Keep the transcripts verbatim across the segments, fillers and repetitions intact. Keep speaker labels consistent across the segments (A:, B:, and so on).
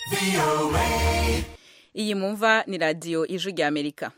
A: Iyi mumva ni radio Ijwi rya Amerika.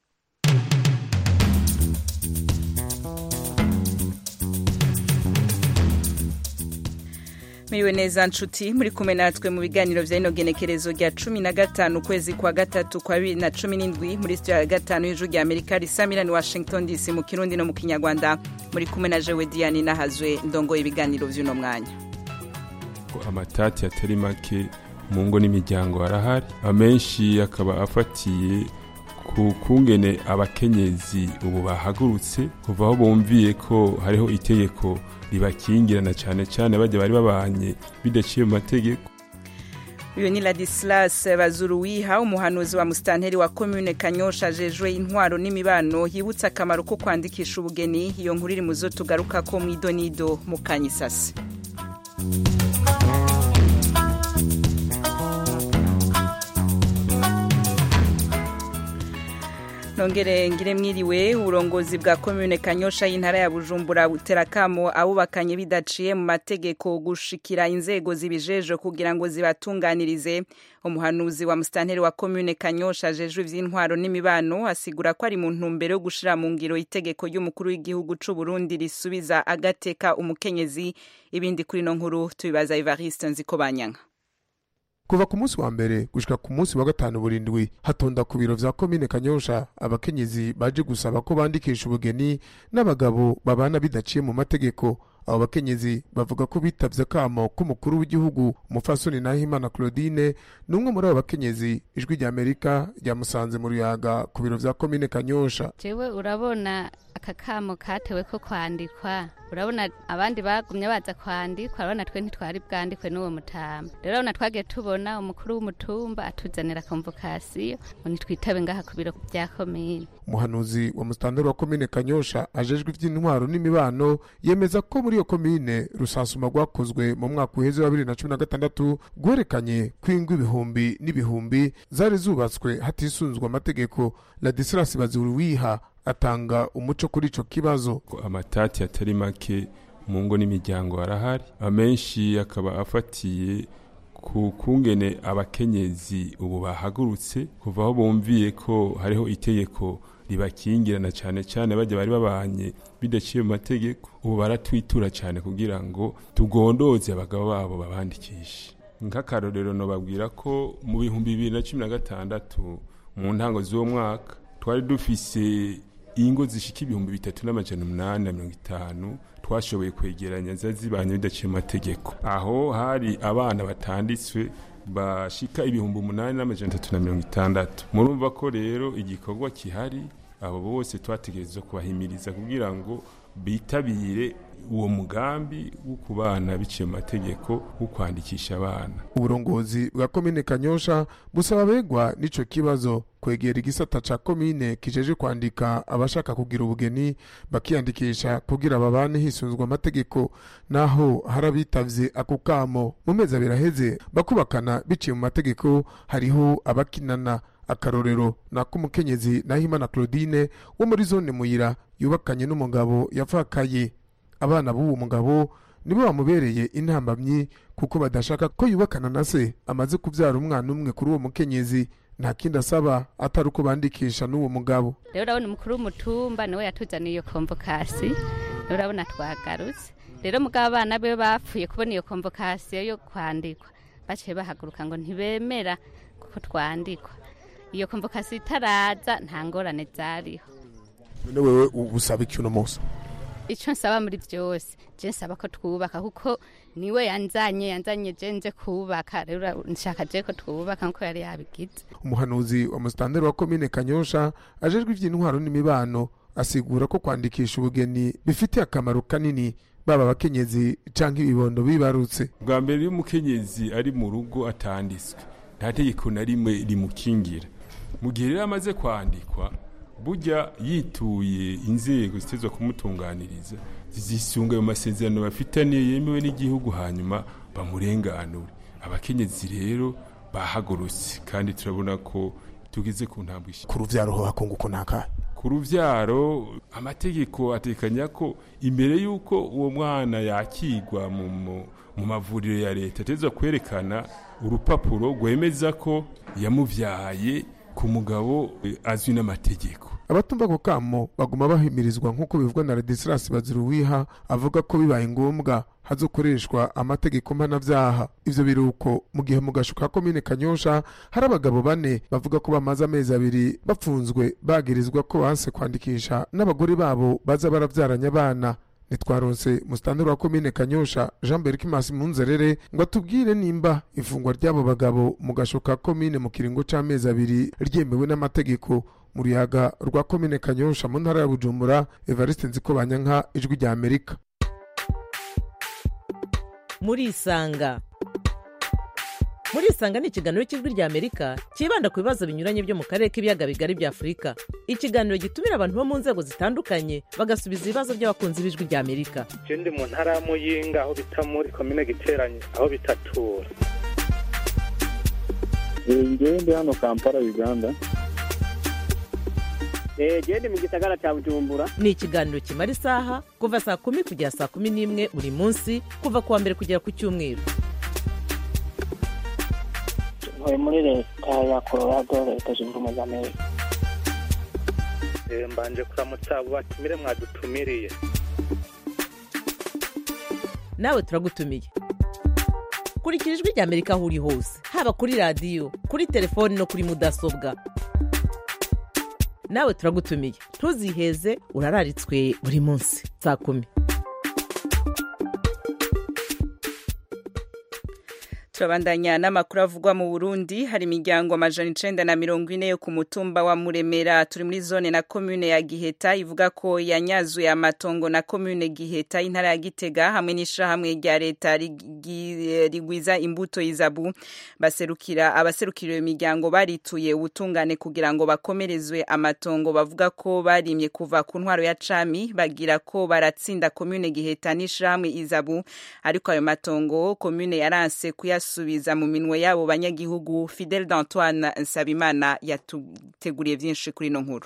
A: Miriwe neza nshuti muri kumwe natwe mu biganiro vya ino genekerezo rya cumi na gatanu kwezi kwa gatatu kwa bibiri na cumi n'indwi muri studio ya gatanu y'Ijwi rya Amerika risamira ni Washington D C mu Kirundi no mu Kinyarwanda. Muri kumwe na Jewe Diane Nahazwe ndongo ibiganiro vy'uno mwanya.
B: Amatati atari make mu ngo n'imiryango arahari, amenshi akaba afatiye ku kungene abakenyezi ubu bahagurutse kuva aho bumviye ko hariho itegeko ribakingirana cyane cyane bajya bari babanye bidaciye mu mategeko.
A: Uyu ni Ladislas Bazuruwiha, umuhanuzi wa mustanteri wa commune Kanyosha ajejwe intwaro n'imibano, yibutsa akamaro ko kwandikisha ubugeni. Iyo nkuru iri muzo tugaruka ko mwidonido mu Kanyisasi. Nongere ngire mwiriwe. Uburongozi bwa commune Kanyosha y'intara ya Bujumbura buterakamo abubakanye bidaciye mu mategeko gushikira inzego zibijeje kugira ngo zibatunganirize. Umuhanuzi wa mustanteri wa commune Kanyosha ajejwe ivy'intwaro n'imibano asigura ko ari mu ntumbero yo gushira mu ngiro itegeko ry'umukuru w'igihugu c'u Burundi risubiza agateka umukenyezi. Ibindi kuri no nkuru tubibaza Evariste Nzikobanyanka.
C: Kuva ku munsi wa mbere gushika ku munsi wa gatanu burindwi hatonda ku biro vya commune Kanyosha abakenyezi baje gusaba ko bandikisha ubugeni n'abagabo babana bidaciye mu mategeko. Abo bakenyezi bavuga ko bitavye kamo k'umukuru w'igihugu umufasoni Nahimana Claudine, numwe muri abo bakenyezi Ijwi rya Amerika ryamusanze mu Ruyaga ku biro vya commune Kanyosha.
D: Jewe urabona akakamo katewe ko kwandikwa, urabona abandi bagumye baza kwandikwa, urabona twe ntitwari bwandikwe n'uwo mutamba. Rero urabona twagiye tubona umukuru w'umutumba atuzanira convocation ngo nitwitabe ngaha ku biro vya commune.
C: Umuhanuzi wa mustanteri wa commune Kanyosha ajejwe ivy'intwaro n'imibano yemeza ko muri iyo commune rusansuma rwakozwe mu mwaka uheze wa bibiri na cumi na gatandatu gwerekanye kwingwa ibihumbi n'ibihumbi zari zubatswe hatisunzwe amategeko. Ladislas Bazuruwiha atanga umuco kuri ico kibazo.
B: Amatati atari make mu ngo n'imiryango arahari, amenshi akaba afatiye ku kungene abakenyezi ubu bahagurutse kuva aho bumviye ko hariho itegeko ribakingirana cyane cyane bajya bari babanye bidaciye mu mategeko. Ubu baratwitura cyane kugira ngo tugondoze abagabo babo babandikishe. Nk'akarorero no babwira ko mu bihumbi bibiri na cumi na gatandatu mu ntango z'uwo mwaka twari dufise ingo zishika ibihumbi bitatu n'amajana umunani na mirongo itanu twashoboye kwegeranya zazibanye bidaciye mu mategeko. Aho hari abana batanditswe bashika ibihumbi umunani n'amajana atatu na mirongo itandatu. Murumva ko rero igikorwa kihari, abo bose twategerezwa kubahimiriza kugira ngo bitabire uwo mugambi wo kubana biciye mu mategeko wo kwandikisha abana.
C: Uburongozi bwa commune Kanyosha busaba begwa n'ico kibazo kwegera igisata ca commune kijeje kwandika abashaka kugira ubugeni bakiyandikisha kugira babane hisunzwe amategeko. Naho harabitavye ako kamo mu mezi abiraheze bakubakana biciye mu mategeko, hariho abakinana. Akarorero nako umukenyezi Nahimana Claudine wo muri zone Muyira yubakanye n'umugabo yafakaye. Abana b'uwo mugabo nibo bamubereye intambamyi kuko badashaka ko yubakana na se amaze kuvyara umwana umwe kuri uwo mukenyezi. Nta kindi asaba atari uko bandikisha n'uwo mugabo.
D: Rero urabona umukuru w'umutumba niwe yatuzaniye iyo convocation, rero urabona twagarutse. Rero mugabo abana be bapfuye kubona iyo convocation yo kwandikwa, baciye bahaguruka ngo ntibemera kuko twandikwa. Iyo convocation itaraza nta ngorane zariho.
C: None wewe usaba iki uno munsi?
D: Ico nsaba muri byose je nsaba ko twubaka kuko niwe yanzanye yanzanye je nje kubaka. Rero nshaka je ko twubaka nko yari yabigize.
C: Umuhanuzi wa mustanteri wa commune Kanyosha ajejwe ivy'intwaro n'imibano asigura ko kwandikisha ubugeni bifite akamaro kanini baba bakenyezi canke ibibondo bibarutse.
B: Bwa mbere iyo umukenyezi ari mu rugo atanditswe nta tegeko na rimwe rimukingira. Mu gihe rero amaze kwandikwa burya yituye inzego zitezwa kumutunganiriza zizisunga mu masezerano bafitaniye yemewe n'igihugu hanyuma bamurenganure. Abakenyezi rero bahagurutse kandi turabona ko tugeze ku ntambwe.
C: Ku ruvyaro ho hakunguko naka
B: ku ruvyaro amategeko atekanya ko imbere yuko uwo mwana yakigwa mu mu mavuriro ya leta ateza kwerekana urupapuro rwemeza ko yamuvyaye ku mugabo azwi n'amategeko.
C: Abatumva ko kamo baguma bahimirizwa nk'uko bivugwa na Ladislas Baziruwiha avuga ko bibaye ngombwa hazokoreshwa amategeko mpanavyaha. Ivyo biruko mu gihe mu gashuka komine Kanyosha hari abagabo bane bavuga ko bamaze amezi abiri bapfunzwe bagirizwa ko banse kwandikisha n'abagore babo baza baravyaranya abana. Nitwaronse mustanteri wa komine Kanyosha Jean Berkimas Munzerere ngo atubwire nimba ifungwa ry'abo bagabo mu gashuka komine mu kiringo c'amezi abiri ryemewe n'amategeko. Mu ruyaga rwa komine Kanyosha mu ntara ya Bujumbura, Evariste Nzikobanyanka, Ijwi rya Amerika.
E: Muri isanga muri isanga ni ikiganiro cy'Ijwi rya Amerika kibanda ku bibazo binyuranye byo mu karere k'ibiyaga bigari bya Afurika. Ikiganiro gitumira abantu bo mu nzego zitandukanye bagasubiza ibibazo by'abakunzi b'Ijwi rya Amerika.
F: Je ndi mu ntara ya Muyinga aho bita muri komine Giteranye aho bitatura.
G: Ngiye ndi hano Kampala Uganda.
H: Eh je ndi mu gisagara cya Bujumbura.
E: Ni ikiganiro kimara isaha kuva saa kumi kugera saa kumi n'imwe buri munsi kuva kuwa mbere kugera ku cyumweru.
H: Ntuye muri leta ya Colorado, leta zunze ubumwe za Amerika.
F: Eh mbanje kuramutsa abo batumire mwadutumiriye.
E: Nawe turagutumiye. Kurikira Ijwi rya Amerika aho uri hose, haba kuri radio, kuri telefone no kuri mudasobwa. Nawe turagutumiye. Ntuziheze, urararitswe buri munsi saa kumi.
A: Turabandanya n'amakuru avugwa mu Burundi. Hari imiryango amajana icenda na mirongo ine yo ku mutumba wa Muremera turi muri zone na commune ya Giheta ivuga ko yanyazuye amatongo na commune Giheta intara ya Gitega hamwe n'ishirahamwe rya leta rigwiza imbuto izabu. Baserukira abaserukira imiryango barituye ubutungane kugira ngo bakomerezwe amatongo bavuga ko barimye kuva ku ntwaro ya Cami bagira ko baratsinda commune Giheta n'ishirahamwe izabu, ariko ayo matongo commune yaranse kuya subiza mu minwe yabo banyagihugu. Fidel d'Antoine Nsabimana yateguriye byinshi kuri no nkuru.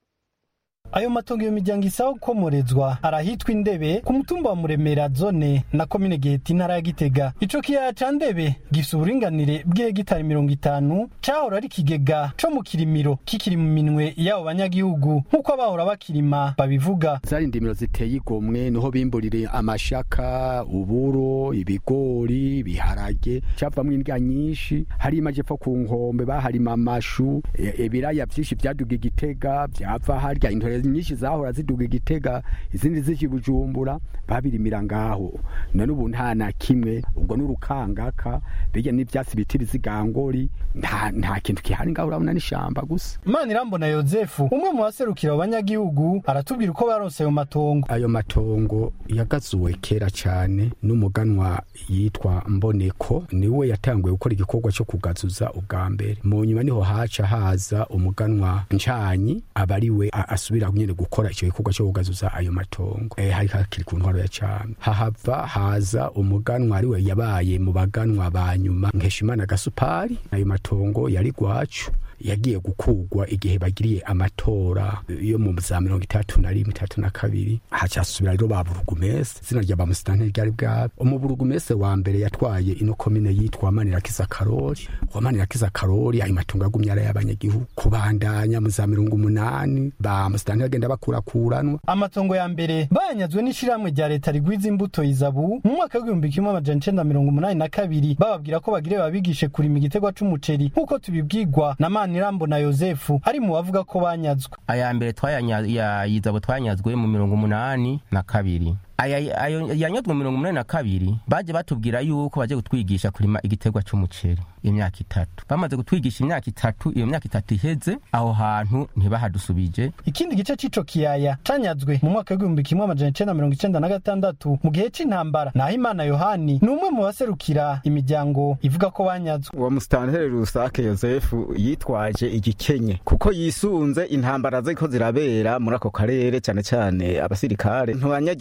I: Ayo matongo yo miryango isaho komorezwa arahitwa Indebe ku mutumba wa Muremera zone na commune Giheta intara ya Gitega. Ico kiyaya ca Ndebe gifite uburinganire bw'hegitari mirongo itanu cahora ari kigega co mu kirimiro kikiri mu minwe yabo banyagihugu nkuko abahora bakirima babivuga.
J: Zari indimiro ziteye igomwe niho bimburire amashaka, uburo, ibigori, ibiharage, cyavamwe indya nyinshi. Hari imajepfo ku nkombe baharima amashu, ebiraya byinshi byaduga Gitega byava harya intore nyinshi zahora ziduga Gitega izindi ziki Bujumbura babirimira ngaho. None ubu nta na kimwe, ubwo n'urukangaka bijya n'ibyatsi biti bizigangori, nta nta kintu kihari ngaho, urabona n'ishamba gusa.
I: Manirambona Yozefu umwe mu baserukira abanyagihugu aratubwira uko barose ayo matongo.
J: Ayo matongo yagazuwe kera cyane n'umuganwa yitwa Mboneko, niwe yatanguye gukora igikorwa cyo kugazuza ubwa mbere. Mu nyuma niho haca haza umuganwa Ncanyi abariwe asubira nyene gukora icyo gikorwa cyo kugazuza ayo matongo. Eh hari hakiri ku ntwaro ya Cami. Hahava haza umuganwa ariwe yabaye mu baganwa banyuma Nkeshimana Gasupari. Ayo matongo yari gwacu yagiye gukugwa igihe bagiriye amatora yo mu za mirongo itatu na rimwe itatu na kabiri. Hacasubira rero baburugumese zina rya bamusitanteri ryari bwabo. Umuburugumese wa mbere yatwaye ino komine yitwa Manirakiza Karori. Wa Manirakiza Karori ayo matongo yagumye ari y'abanyagihugu kubandanya mu za mirongo umunani ba musitanteri agenda bakurakuranwa.
I: Amatongo ya mbere banyazwe n'ishiramwe rya leta rigwiza imbuto izabu mu mwaka w'igihumbi kimwe amajana icenda mirongo umunani na kabiri bababwira ko bagire babigishe kurima igitegwa c'umuceri nkuko tubibwirwa na Manirambona Yozefu ari mu bavuga ko banyazwe.
K: Aya mbere twayanya yizabo twanyazwe mu mirongo umunani na kabiri. Aya ayo yanyazwe mu mirongo umunani na kabiri baje batubwira yuko baje gutwigisha kurima igitegwa c'umuceri imyaka itatu. Bamaze gutwigisha imyaka itatu, iyo myaka itatu iheze aho hantu ntibahadusubije.
I: Ikindi gice c'ico kiyaya canyazwe mu mwaka w'igihumbi kimwe amajana icenda mirongo icenda na gatandatu mu gihe c'intambara. Naho Imana Yohani ni umwe mu baserukira imiryango ivuga ko banyazwe.
L: Uwo musitanteri Rusake Yozefu yitwaje igikenye kuko yisunze intambara ziko zirabera muri ako karere, cyane cyane abasirikare ntubanyagihugu ba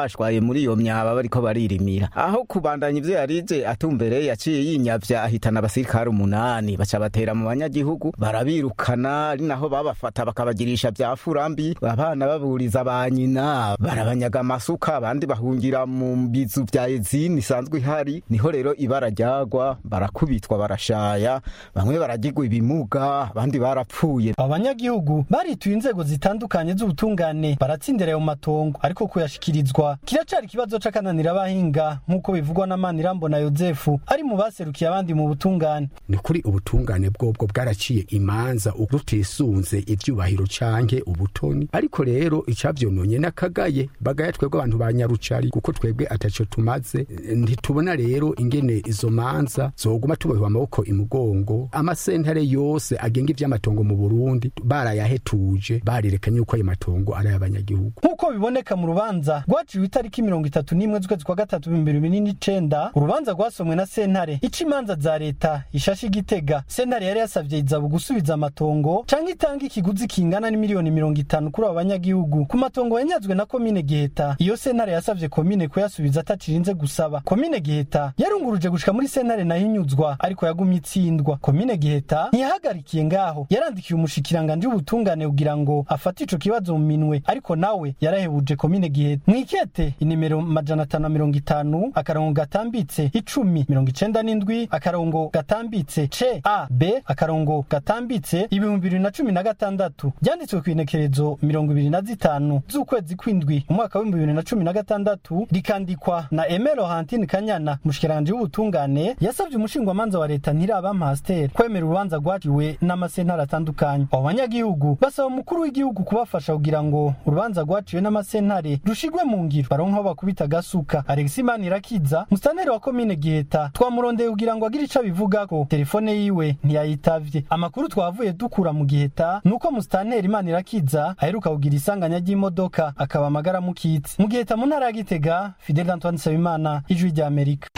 L: bashwaye muri iyo myaba bariko baririmira aho kubandanya ivyo yarije atumbereye yaciye yinyavya ahitana abasirikare umunani baca batera mu banyagihugu barabirukana ari naho babafata bakabagirisha vya furambi abana baburiza banyina barabanyaga amasuka abandi bahungira mu bizu vya ezini isanzwe ihari niho rero ibara ryagwa barakubitwa barashaya bamwe baragirwa ibimuga abandi barapfuye
I: abanyagihugu barituye inzego zitandukanye z'ubutungane baratsindira ayo matongo ariko kuyashikirizwa kiracari ikibazo c'akananira abahinga nk'uko bivugwa na Manirambona Yozefu ari mu baserukiye abandi mu butungane.
J: Ni kuri ubutungane bwobwo bwaraciye imanza ubutisunze ivyubahiro canke ubutoni ariko rero icavyononye nakagaye bagaya twebwe abantu ba Nyarucari kuko twebwe ataco tumaze ntitubona rero ingene izo manza zoguma tubohwa amaboko imugongo amasentare yose agenga ivy'amatongo mu Burundi barayahetuje barirekanye uko ayo matongo ari abanyagihugu
I: nkuko biboneka mu rubanza rwaciwe itariki mirongo itatu n'imwe z'ukwezi kwa gatatu ibihumbi bibiri n'icenda urubanza rwasomwe na sentare ica imanza za leta ishashe igitega sentare yari yasavye izabu gusubiza amatongo canke itanga ikiguzi kingana n'imiliyoni mirongo itanu kuri abo banyagihugu ku matongo yanyazwe na komine Giheta iyo sentare yasavye komine kuyasubiza atacirinze gusaba komine Giheta yarunguruje gushika muri sentare nayo inyuzwa ariko yagumye itsindwa komine Giheta ntiyahagarikiye ngaho yarandikiye umushikiranganje w'ubutungane kugira ngo afate ico kibazo mu minwe ariko nawe yarahebuje komine Giheta mwikete inimero majana atanu na mirongo itanu akarongo gatambitse icumi mirongo icenda n'indwi akarongo gatambitse C A B akarongo gatambitse ibihumbi bibiri na cumi na gatandatu byanditswe ku inekerezo mirongo ibiri na zitanu z'ukwezi kw'indwi umwaka w'ibihumbi bibiri na cumi na gatandatu rikandikwa na Emero Hantine Kanyana mushikiranganje w'ubutungane yasavye umushingwamanza wa leta Ntiraba Master kwemera urubanza rwaciwe n'amasentare atandukanye abo banyagihugu basaba umukuru w'igihugu kubafasha kugira ngo urubanza rwaciwe n'amasentare rushigwe mu ngiro baronka bakubita gasuka Alexis Manirakiza mustaneri wa komine Giheta twamurondeye kugira ngo agire ico bivugako telefone yiwe ntiyayitavye amakuru twavuye dukura mu Giheta nuko mustaneri Manirakiza aheruka kugira isanganya ry'imodoka akaba amagara mukitse mu Giheta mu ntara ya Gitega Fidel Antoine Sabimana ijwi rya Amerika.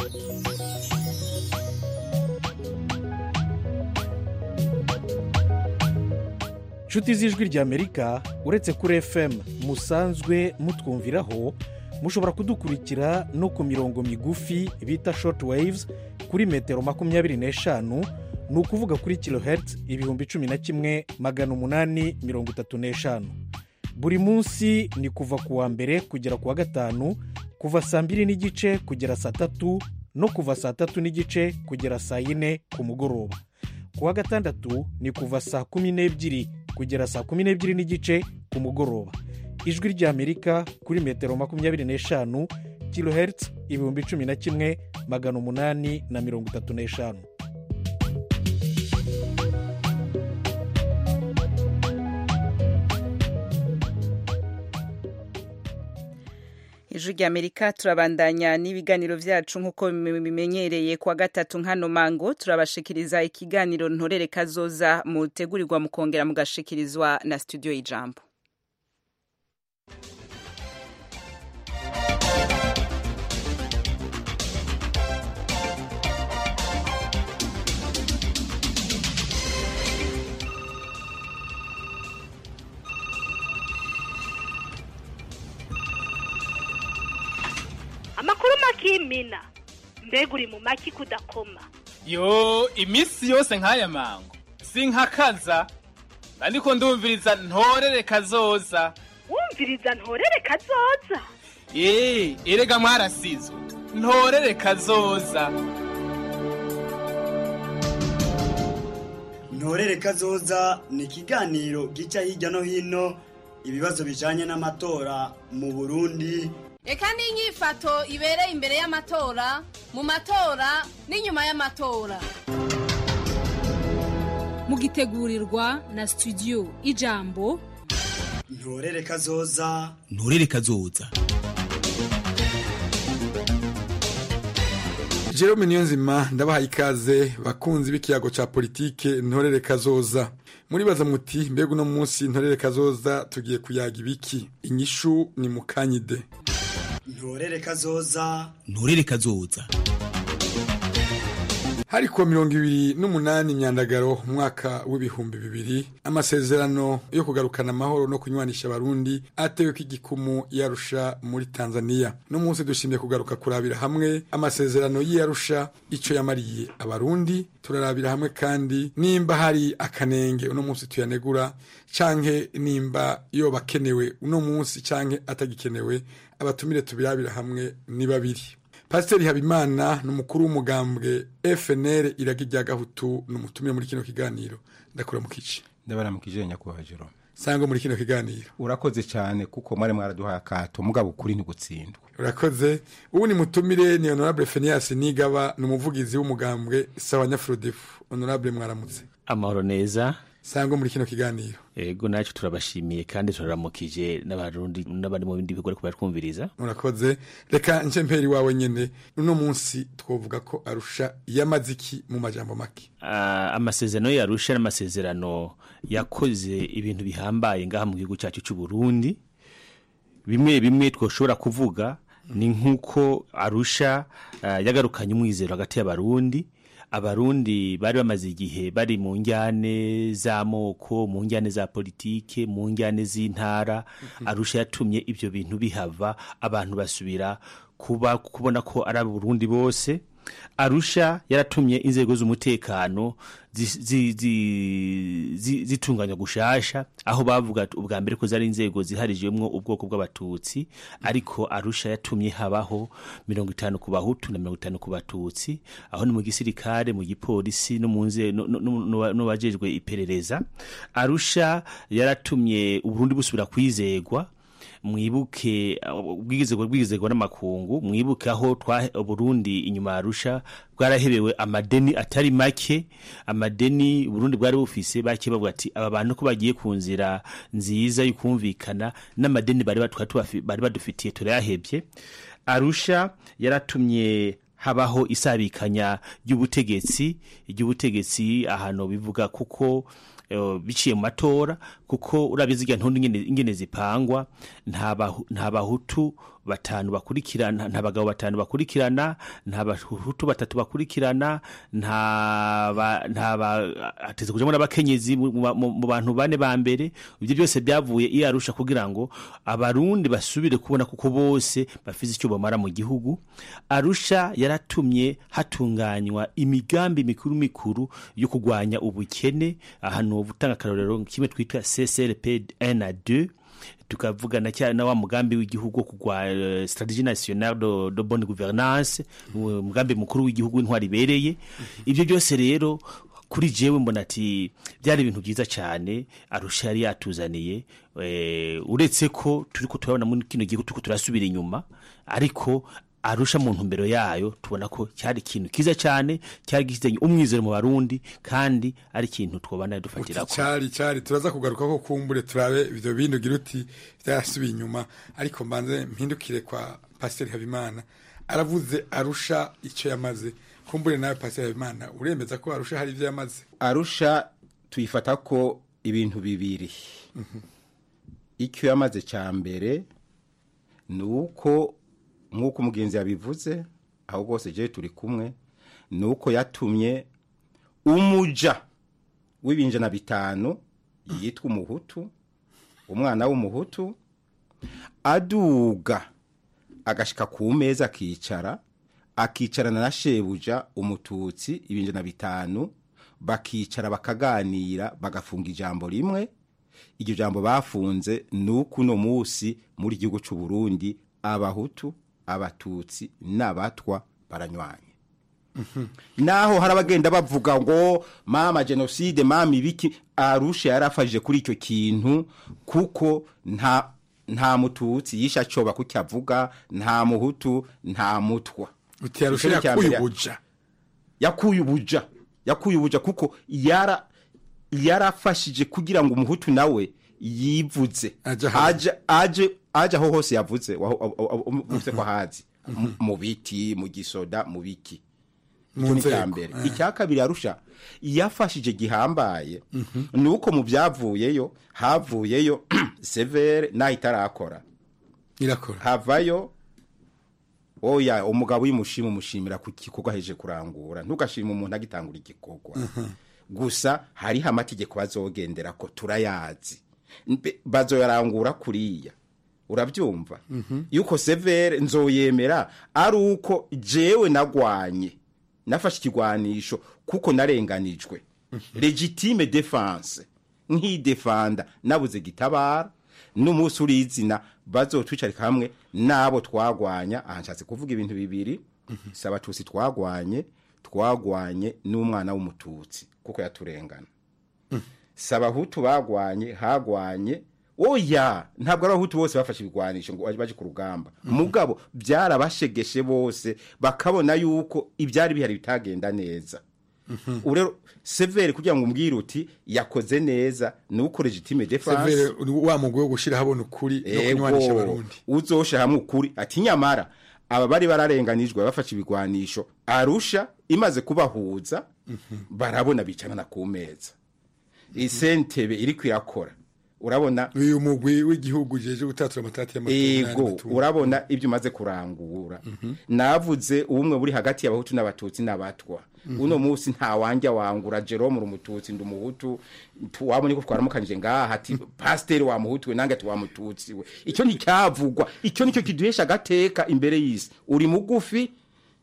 M: Nshuti z'ijwi rya Amerika uretse kuri F M musanzwe mutwumviraho mushobora kudukurikira no ku mirongo migufi bita short waves kuri metero makumyabiri n'eshanu ni ukuvuga kuri kilohertz ibihumbi cumi na kimwe magana umunani mirongo itatu n'eshanu buri munsi ni kuva ku wa mbere kugera ku wa gatanu kuva saa mbiri n'igice kugera saa tatu no kuva saa tatu n'igice kugera saa yine ku mugoroba ku wa gatandatu ni kuva saa kumi n'ebyiri kugera saa kumi n'ebyiri n'igice ku mugoroba ijwi rya Amerika kuri metero makumyabiri n'eshanu kilohertz ibihumbi cumi na kimwe magana umunani na mirongo itatu n'eshanu.
A: Ijwi rya Amerika turabandanya n'ibiganiro vyacu nkuko bimenyereye kwa gatatu nkano mango turabashikiriza ikiganiro ntorere kazoza mutegurirwa mukongera mugashikirizwa na studio Ijambo.
N: Amakuru makimina mbega uri mu maki kudakoma
O: yo imisi yose nkaya mango sinkakaza ariko ndumviriza ntorere kazoza
N: wumviriza ntorere kazoza
O: eh erega mwarasizwe ntorere kazoza
P: ntorere kazoza ni ikiganiro gica hirya no hino ibibazo bijanye n'amatora mu Burundi.
Q: Eka n'inyifato ibereye imbere y'amatora mu matora n'inyuma y'amatora mugitegurirwa na studio Ijambo.
P: Ntorere kazoza
R: ntorere kazoza
S: Jerome Niyonzima ndabaha ikaze bakunzi b'ikiyago ca politike ntorere kazoza muri baza muti mbega no munsi ntorere kazoza tugiye kuyaga ibiki inyishu ni mukanyide.
P: Ntorere kazoza
R: ntorere kazoza
S: hari kuwa mirongo ibiri n'umunani Myandagaro umwaka w'ibihumbi bibiri amasezerano yo kugarukana amahoro no kunywanisha abarundi atewe k'igikumu yarusha muri Tanzania. No munsi dushimye kugaruka kurabira hamwe amasezerano y'Arusha ico yamariye abarundi, turarabira hamwe kandi nimba hari akanenge uno munsi tuyanegura canke nimba yo bakenewe uno munsi canke atagikenewe. Abatumire tubirabira hamwe ni babiri. Pasiteri Habimana n'umukuru w'umugambwe F N L iragi rya Gahutu n'umutumire muri kino kiganiro. Ndakura mu kici.
R: Ndabara mu kijenya kwa Jerome.
S: Sango muri kino kiganiro.
R: Urakoze cyane kuko mwari mwaraduhaye akato mugabo ukuri ntigutsindwa.
S: Urakoze. Ubu ni mutumire ni Honorable Phineas Nigaba n'umuvugizi w'umugambwe Sawa Nyafrodefu. Honorable mwaramutse.
T: Amahoro neza.
S: Sango muri kino kiganiro.
T: Ego nacu turabashimiye kandi turaramukije n'abarundi n'abandi mu bindi bikorwa kubatwumviriza.
S: Urakoze. Reka nje mperi wawe nyene uno munsi twovuga ko Arusha yamaziki mu majambo make.
T: Uh, amasezerano y'Arusha n'amasezerano yakoze ibintu bihambaye ngaha mu gihugu cyacu cy'u Burundi. Bimwe bimwe twoshobora kuvuga ni nkuko Arusha uh, yagarukanye umwizero hagati y'abarundi. Abarundi bari bamaze igihe bari mu njyane z'amoko, mu njyane za politike, mu njyane z'intara. Arusha yatumye ibyo bintu bihava, abantu basubira kuba kubona ko ari abarundi bose. Arusha yaratumye inzego z'umutekano zitunganya gushasha, aho bavuga ubwa mbere ko zari inzego ziharijemwo ubwoko bw'abatutsi, ariko Arusha yatumye habaho mirongo itanu ku bahutu na mirongo itanu ku batutsi, aho ni mu gisirikare, mu gipolisi no mu nze no bajejwe iperereza. Arusha yaratumye Uburundi busubira kwizegwa. Mwibuke ubwigizego bwigizego n'amakungu, mwibuke aho twa Burundi inyuma Arusha bwarahebewe amadeni atari make, amadeni Burundi bwari bufise bake bavuga ati aba bantu ko bagiye kunzira nziza yukumvikana n'amadeni bari batwa bari badufitiye turayahebye. Arusha yaratumye habaho isabikanya y'ubutegetsi, y'ubutegetsi ahantu bivuga kuko biciye mu matora, kuko urabizi igihe ntundi ingene zipangwa, nta bahutu batanu bakurikirana, nta bagabo batanu bakurikirana, nta bahutu batatu bakurikirana, nta nta ateze kujamo n'abakenyezi mu bantu bane ba mbere. Ibyo byose byavuye i Arusha kugira ngo abarundi basubire kubona kuko bose bafize icyo bamara mu gihugu. Arusha yaratumye hatunganywa imigambi mikuru mikuru yo kugwanya ubukene, ahantu butanga karorero kimwe twita C C R P un na deux, tukavugana cyane na wa mugambi w'igihugu kugwa uh, stratégie nationale de, de bonne gouvernance, umugambi mukuru w'igihugu intwari bereye. Ibyo byose rero kuri jewe mbona ati byari ibintu byiza cyane Arusha yari yatuzaniye, e, uretse ko turiko turabona muri kino gihugu turiko turasubira inyuma, ariko Arusha mu ntumbero yayo tubona ko cyari ikintu kiza cyane, cyari gizanye umwizero mu Barundi kandi ari ikintu twobana dufatira ko
S: cyari cyari turaza kugaruka ko kumbure turabe ibyo bintu giruti byasubiye inyuma. Ariko mbanze mpindukire kwa Pasiteri Habimana, aravuze Arusha icyo yamaze. Kumbure nawe Pasiteri Habimana uremeza ko Arusha hari ibyo yamaze?
R: Arusha tuyifata ko ibintu bibiri. Mm-hmm. Icyo yamaze cya mbere nuko nkuko umugenzi yabivuze, aho bose je turi kumwe, nuko yatumye umuja w'ibinjana bitanu yitwa umuhutu, umwana w'umuhutu aduga agashika ku meza akicara, akicarana na shebuja umututsi ibinjana bitanu, bakicara bakaganira bagafunga ijambo rimwe. Iryo jambo bafunze nuko no musi muri gihugu cy'u Burundi abahutu, abatutsi n'abatwa baranywanye. Mm-hmm. Naho harabagenda bavuga ngo mama genocide mama ibiki, Arusha yarafashije kuri icyo kintu kuko nta nta mututsi yisha coba kukyavuga, nta muhutu nta mutwa.
S: Uti Arusha yakuyubuja
R: yakuyubuja yakuyubuja kuko yara yarafashije kugira ngo umuhutu nawe yivuze aje aje aje aho hose yavuze umuvuse kwa hazi mu biti mu gisoda mu biki mu nzambere. Icyakabiri Arusha yafashije gihambaye nuko mu byavuyeyo havuyeyo severe na itarakora
S: irakora
R: havayo oya umugabo yimushima umushimira ku gikorwa heje kurangura ntugashima umuntu agitangura igikorwa gusa hari amategeko bazogendera ko turayazi bazoyarangura kuriya urabyumva yuko severe nzoyemera ari uko jewe nagwanye nafashe ikigwanisho kuko narenganijwe legitime defense nk'idefanda nabuze gitabara n'umunsi urizina bazotwicarika hamwe nabo twagwanya ahanshatse kuvuga ibintu bibiri saba tusi twagwanye twagwanye n'umwana w'umututsi kuko yaturengana saba hutu bagwanye hagwanye oya ntabwo ari abahutu bose bafashe ibigwanisho ngo baje ku rugamba mugabo byarabashegeshe bose bakabona yuko ibyari bihari bitagenda neza urero severe kugira ngo umbwire uti yakoze neza nuko legitime defense
S: severe wa mugwe wo gushira habona ukuri no kunywanisha abarundi
R: uzosha hamwe ukuri ati nyamara aba bari bararenganijwe bafashe ibigwanisho Arusha imaze kubahuza barabona bicana na ku meza isentebe iri kwirakora urabona
S: uyu mugwi w'igihugu jeje gutatura amatati
R: y'amatungo ego urabona ibyo maze kurangura mm -hmm. navuze ubumwe buri hagati y'abahutu n'abatutsi n'abatwa mm -hmm. uno munsi nta wanja wangura Jerome rumututsi ndumuhutu wabonye ko twaramukanije ngaha ati pasteur wa muhutu we nange ati wa mututsi we icyo nticyavugwa icyo nicyo kiduhesha gateka imbere y'isi uri mugufi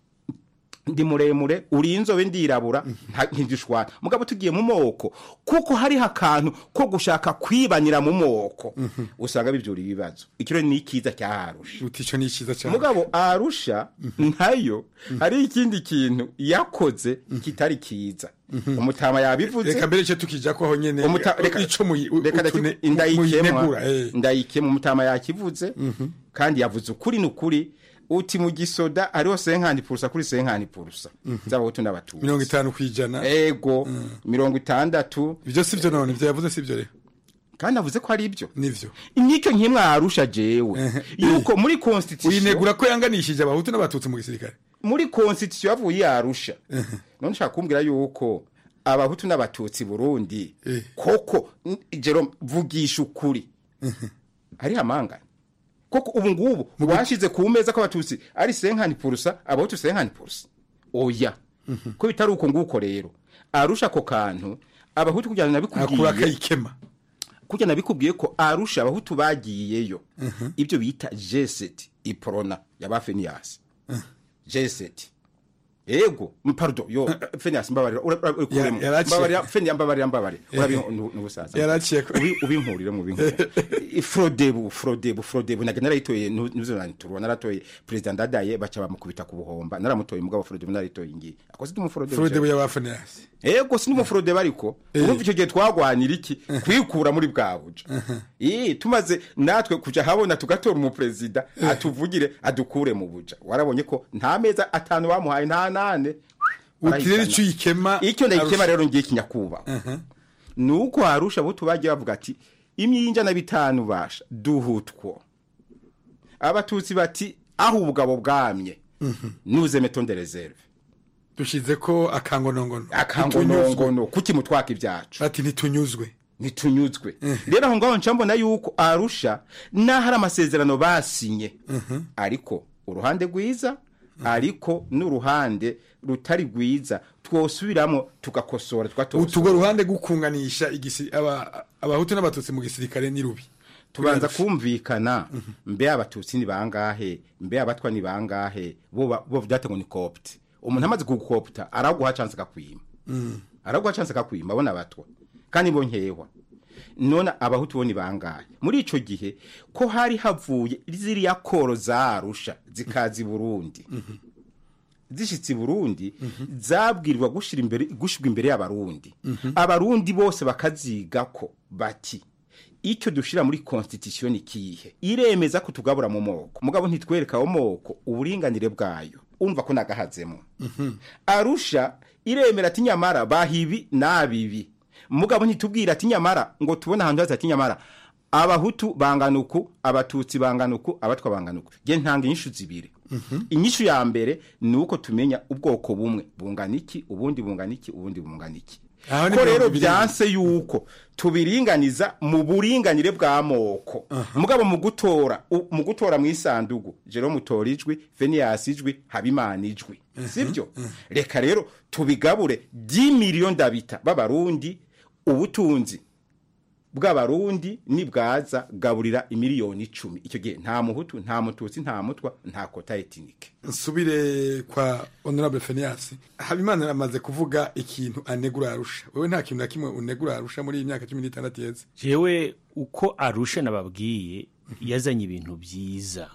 R: ndi muremure uri inzobe ndirabura ntidishwana mugabo tugiye mu moko kuko hari hakantu ko gushaka kwibanira mu moko usanga bivyura ibibazo ikiro ni ikiza cya Arusha
S: utico ni ikiza cyane
R: mugabo Arusha ntayo hari ikindi kintu yakoze kitari kiza umutama yabivuze
S: reka mbere cyo tukija ko aho nyene
R: ico mu ndayikemwa ndayikemwa umutama yakivuze kandi yavuze ukuri n'ukuri uti mu gisoda ariho senkani purusa kuri senkani purusa nzabahutu n'abatutsi
S: mirongo itanu kwijana
R: ego mirongo itandatu
S: ibyo sivyo none ibyo yavuze sivyo rero
R: kandi avuze ko ari ibyo
S: nivyo
R: inyicyo nkimwe Arusha jewe yuko muri constitution
S: uyinegura ko yanganishije abahutu n'abatutsi mu gisirikare
R: muri constitution yavuye Arusha none nshaka kumbwira yuko abahutu n'abatutsi Burundi koko Jerome vugisha ukuri ari hamanga koko ubu ngubu washize ku meza ko abatutsi ari senkani purusa abahutu senkani purusa oya ko bitari uko nguko rero Arusha ko kantu abahutu kujyana nabikubwiye
S: akura kayikema
R: kujyana nabikubwiye ko Arusha abahutu bagiyeyo ibyo bita G sept iprona yabafenias G sept ego pardon yo fenias mbabarira urikuremo mbabarira fenias mbabarira mbabarira urabi nubusaza
S: yaraciye
R: ubinkurire mu bintu frodebu frodebu frodebu na general itoye nuzo nanturwa naratoye president Dadaye bacha bamukubita ku buhomba naramutoye mugabo frodebu naritoye ngi akoze mu frodebu
S: frodebu yabafenias
R: ego sindi mu frodebu ariko urumva icyo gihe twagwanira iki kwikura muri bwabuja eh tumaze natwe kuja habona tugatora mu president atuvugire adukure mu buja warabonye ko nta meza atanu bamuhaye nta nane
S: utirere icyo yikema
R: icyo ndayikema rero ngiye kinyakuba nuko Arusha bo tubagiye bavuga ati imyinja na bitanu basha duhutwo abatutsi bati aho ubugabo bwamye nuze metonde reserve
S: dushize ko akangonongono
R: akangonongono kuki mutwaka ibyacu
S: ati nitunyuzwe
R: nitunyuzwe rero aho ngaho ncambona yuko Arusha nahari amasezerano basinye ariko uruhande rwiza ariko n'uruhande rutari gwiza twosubiramo tugakosora twatoso
S: utugo ruhande gukunganisha igisi aba abahutu n'abatutsi mu gisirikare ni rubi
R: tubanza kumvikana mbe abatutsi ni bangahe mbe abatwa ni bangahe bo bo vyate ngo ni copte umuntu amaze gukopta araguha chance kakwima araguha chance kakwima abona abatwa kandi bo nkewa none abahutu boni bangahe muri ico gihe ko hari havuye ziri ya koro za Arusha zikazi Burundi zishitsi Burundi zabwirwa gushira imbere gushirwa imbere y'abarundi abarundi bose bakaziga ko bati icyo dushira muri constitution ikihe iremeza ko tugabura mu moko mugabo ntitwereka omoko uburinganire bwayo umva ko nagahazemo Arusha iremera ati nyamara bahibi nabibi mugabo ntitubwira ati nyamara ngo tubona hantu haza ati nyamara abahutu banganuku abatutsi banganuku abatwa banganuku ge ntanga inyishu zibiri inyishu ya mbere nuko tumenya ubwoko bumwe bunganiki ubundi bunganiki ubundi bunganiki ko rero byanse yuko tubiringaniza mu buringanire bw'amoko mugabo mu gutora mu gutora mu isandugu Jerome mutora ijwi Venias ijwi Habimana ijwi sibyo reka rero tubigabure dix millions d'habitants b'abarundi ubutunzi bw'abarundi nibwaza gaburira imiliyoni icumi icyo gihe nta muhutu nta mututsi nta mutwa nta kota etnike.
S: Nsubire kwa honorable Venias Habimana aramaze kuvuga ikintu anegura Arusha wewe nta kintu na kimwe unegura Arusha muri imyaka cumi n'itandatu yeze.
T: Jewe uko Arusha nababwiye yazanye ibintu byiza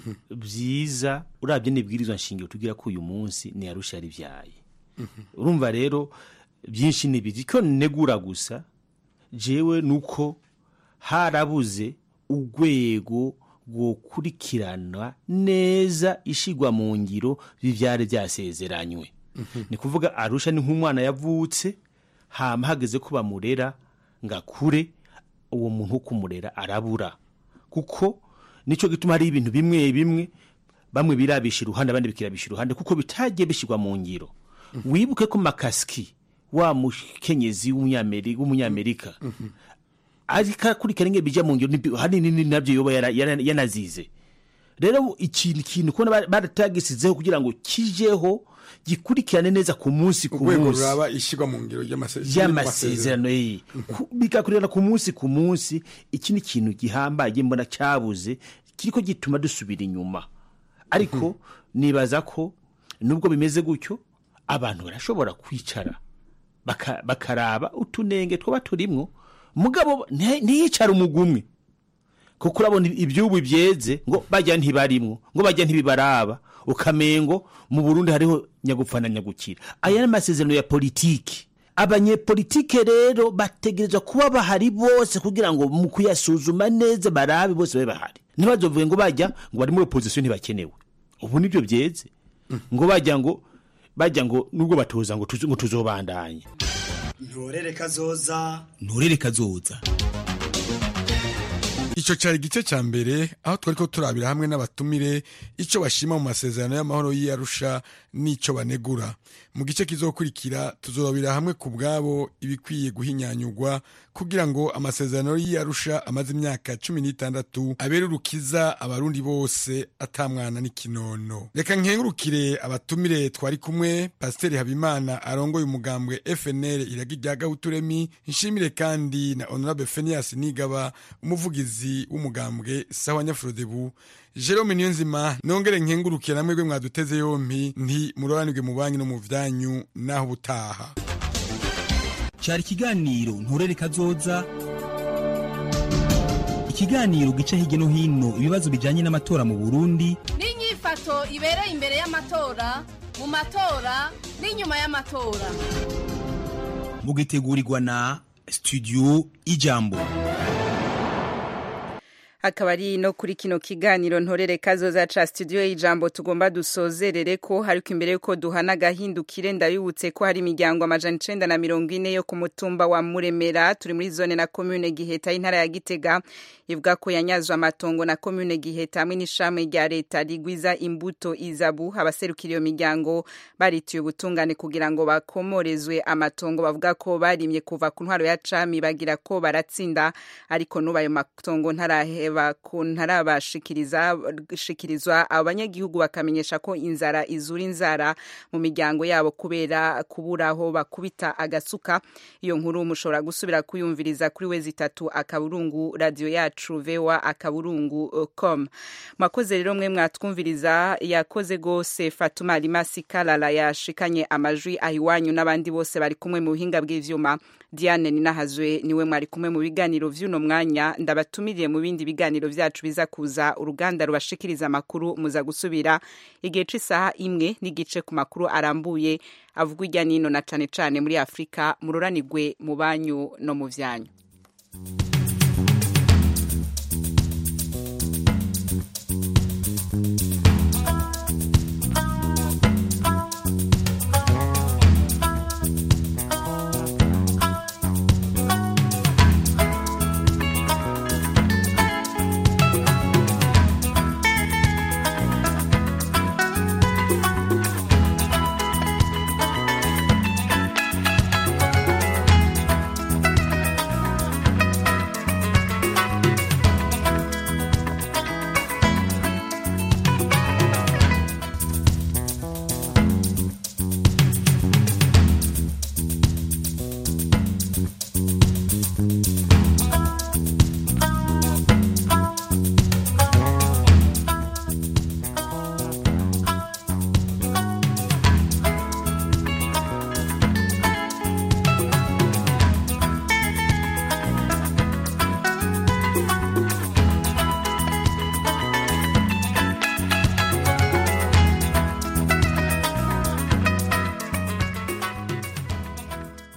T: byiza urabye nibwirizwa nshingiro tugira ko uyu munsi ni Arusha ari vyaye urumva rero byinshi nibiri ko negura gusa jewe nuko harabuze urwego rwo kurikirana neza ishigwa mu ngiro bivyare byasezeranywe ni kuvuga Arusha ni nk'umwana yavutse hama hageze ko bamurera ngakure uwo muntu kumurera arabura kuko nico gituma hari ibintu bimwe bimwe bamwe birabisha iruhande abandi bikirabisha iruhande kuko bitagiye bishigwa mu ngiro wibuke ko Makaski wa mukenyezi w'umunyamerika w'umunyamerika arika kuri karenge bija mu ngiro hari nini nabyo yoba yanazize rero ikintu kintu ko baratagisizeho kugira ngo kijeho gikurikirane neza ku munsi ku munsi
S: uraba ishigwa mu ngiro y'amasezerano
T: yi bikakurira ku munsi ku munsi iki ni kintu gihambaye mbona cyabuze kiriko gituma dusubira inyuma ariko nibaza ko nubwo bimeze gutyo abantu barashobora kwicara baka, bakaraba utunenge twa turimwo mugabo ntiyicara umugumwe kuko urabona ibyubu byeze ngo bajya ntibarimwo ngo bajya ntibibaraba ukamengo mu Burundi hariho nyagupfana nyagukira aya n'amasezerano ya politiki abanyepolitike rero bategerezwa kuba bahari bose kugira ngo mu kuyasuzuma neza barabe bose babe bahari ntibazovuge ngo bajya ngo bari muri opposition ntibakenewe ubu nibyo byeze ngo bajya ngo bajya ngo nubwo batoza ngo tuzo, tuzobandanye
P: ntorere kazoza
U: ntorere kazoza.
S: Ico cari gice ca mbere aho twariko turabira hamwe n'abatumire ico bashima mu masezerano y'amahoro y'Arusha n'ico banegura. Mu gice kizokurikira tuzorabira hamwe ku bwabo ibikwiye guhinyanyurwa kugira ngo amasezerano y'Arusha amaze imyaka cumi n'itandatu abere urukiza abarundi bose atamwana n'ikinono. Reka nkengurukire abatumire twari kumwe Pasteur Habimana arongoye umugambwe F N L iragirya Gahuturemi, nshimire kandi na Honorable Venias Nigaba umuvugizi umugambwe sawa Nyafrodebu. Jerome Niyonzima nongere nkengurukire namwe gwe mwaduteze yompi nti muroranirwe mu banki no mu vyanyu naho butaha.
U: Cyari kiganiro ntorere kazoza, ikiganiro gica hirya no hino ibibazo bijanye n'amatora mu Burundi
Q: n'inyifato ibereye imbere y'amatora mu matora n'inyuma y'amatora,
U: mugitegurirwa na Studio Ijambo.
A: Akaba ari no kuri kino kiganiro ntorere kazoza ca Studio Ijambo tugomba dusozerere ko hariko imbere yuko duhana gahindukire ndabibutse ko hari imiryango amajana icenda na mirongo ine yo ku mutumba wa Muremera turi muri zone na commune Giheta intara ya Gitega ivuga ko yanyazwa amatongo na commune Giheta hamwe n'ishame rya leta rigwiza imbuto Izabu. Abaserukira iyo miryango baritiye ubutungane kugira ngo bakomorezwe amatongo bavuga ko barimye kuva ku ntwaro ya cami bagira ko baratsinda ariko nubayo matongo ntarahe ntarabashikiriza shikirizwa abanyagihugu bakamenyesha ko inzara izura inzara mu miryango yabo kubera kuburaho bakubita agasuka. Iyo nkuru mushobora gusubira kuyumviriza kuri wezi itatu akaburungu radio yacu vewa akaburungu com. Mwakoze rero mwe mwatwumviriza, yakoze gose Fatuma Limasi Kalala yashikanye amajwi ahiwanyu n'abandi bose bari kumwe mu buhinga bw'ivyuma. Diane Ninahazwe niwe mwari kumwe mu biganiro vy'uno mwanya, ndabatumiriye mu bindi biganiro vyacu biza kuza uruganda rubashikiriza amakuru muza gusubira igihe c'isaha imwe n'igice ku makuru arambuye avugwa irya nino na cane cane muri Afrika. Mururanirwe mu banyu no mu vyanyu.